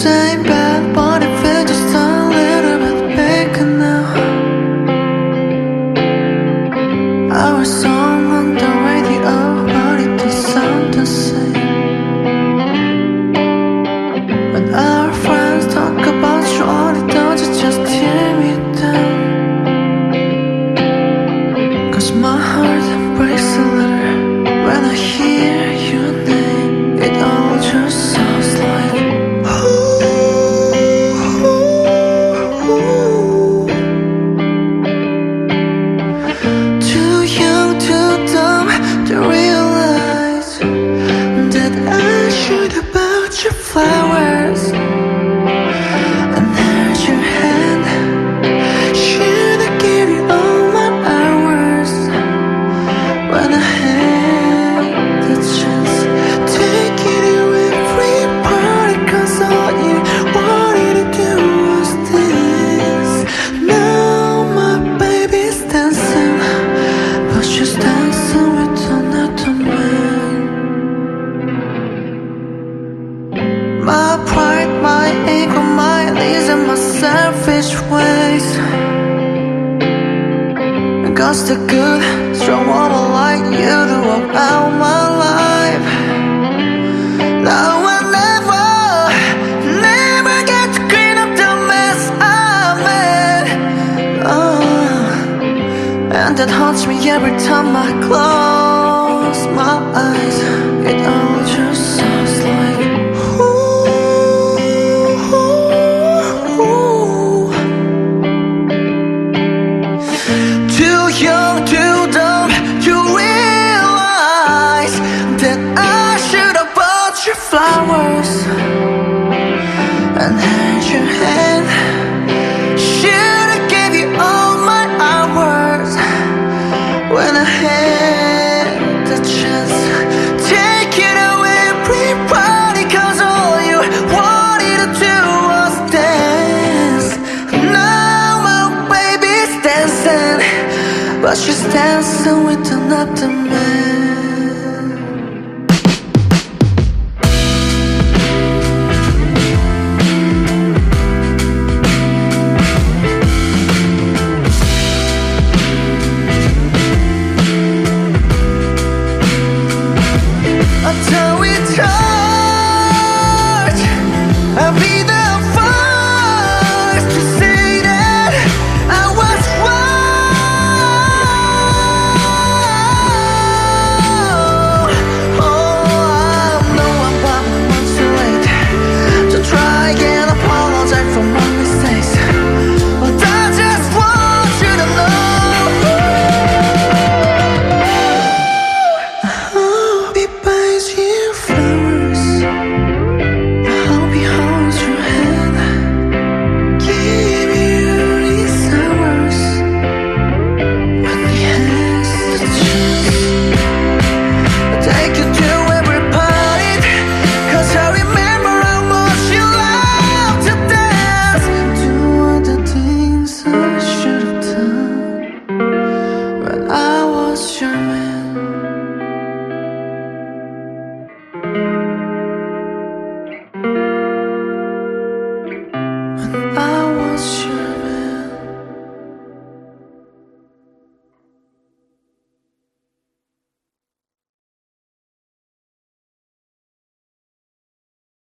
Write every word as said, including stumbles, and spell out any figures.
same bed, but it feels just a little bit bigger now. Our song on the radio, but it doesn't sound the same. When our friends talk about you, all it does is just tear me down. Cause my heart breaks a little when I hear your name. It all just sounds like too young, too dumb to realize that I should have bought you flowers and held your hand. Should I give you all my hours when I had the chance? Taking you every party, cause all you wanted to do was this. Now my baby's dancing, but she's dancing with another man. My pride, my ego, my needs and my selfish ways got the good, strong woman like you to walk out my life. Now I never, never get to clean up the mess I made. Oh, and that haunts me every time I close my eyes. It all just sounds like too young, too dumb to realize that I should have bought you flowers and held your hand.